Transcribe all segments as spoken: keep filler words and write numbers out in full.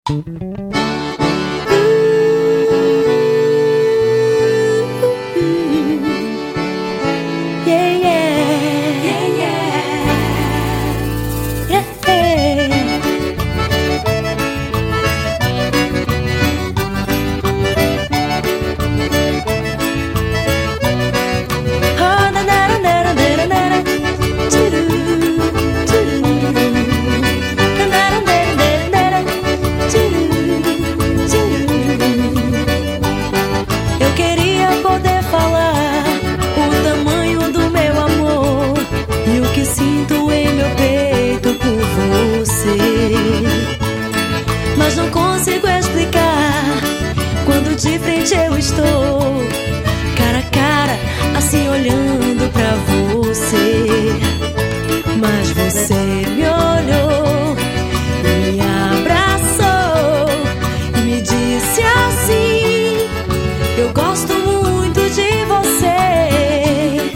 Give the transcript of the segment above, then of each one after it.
Mas não consigo explicar quando de frente eu estou, cara a cara, assim olhando pra você. Mas você me olhou, me abraçou e me disse assim: eu gosto muito de você.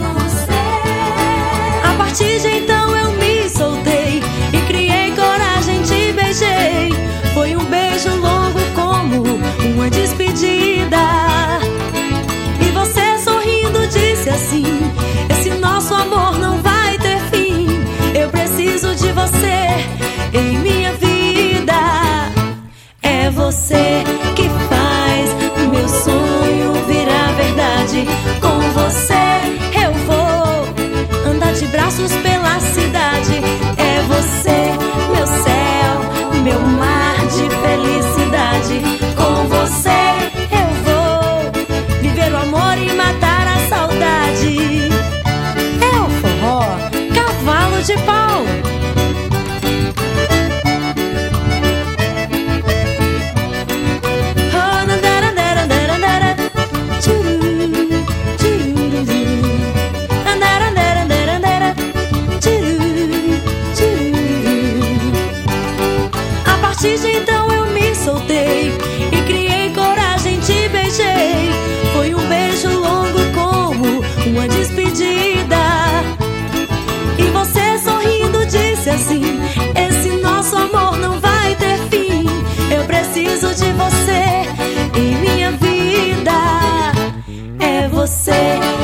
A partir de então eu me soltei e criei coragem, te beijei. Foi um beijo longo como uma despedida. E você sorrindo disse assim: esse nosso amor não vai ter fim. Eu preciso de você em minha vida. É você que faz meu sonho virar verdade. Com você eu vou andar de braços pela cidade. É você, meu céu, meu mar de felicidade. Com você eu vou viver o amor e matar a saudade. É o forró, cavalo de pau. A partir de então eu me soltei e criei coragem, te beijei. Foi um beijo longo como uma despedida. E você sorrindo disse assim: esse nosso amor não vai ter fim. Eu preciso de você em minha vida. É você